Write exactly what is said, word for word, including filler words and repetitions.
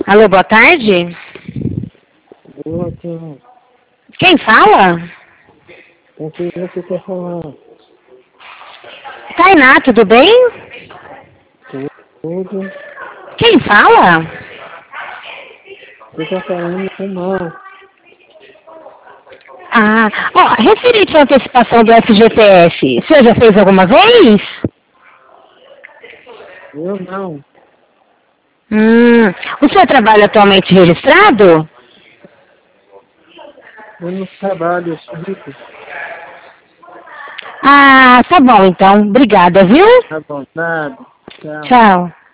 Alô, boa tarde. Boa tarde. Quem fala? Com quem você quer falar? Tainá, tudo bem? Tudo. Quem fala? Você está falando com mal. Ah, ó, referente à antecipação do F G T S, o senhor já fez alguma vez? Eu não. Hum, o senhor trabalha atualmente registrado? Eu não trabalho, eu sou rico. Ah, tá bom então. Obrigada, viu? Tá bom, nada. Tchau. Tchau.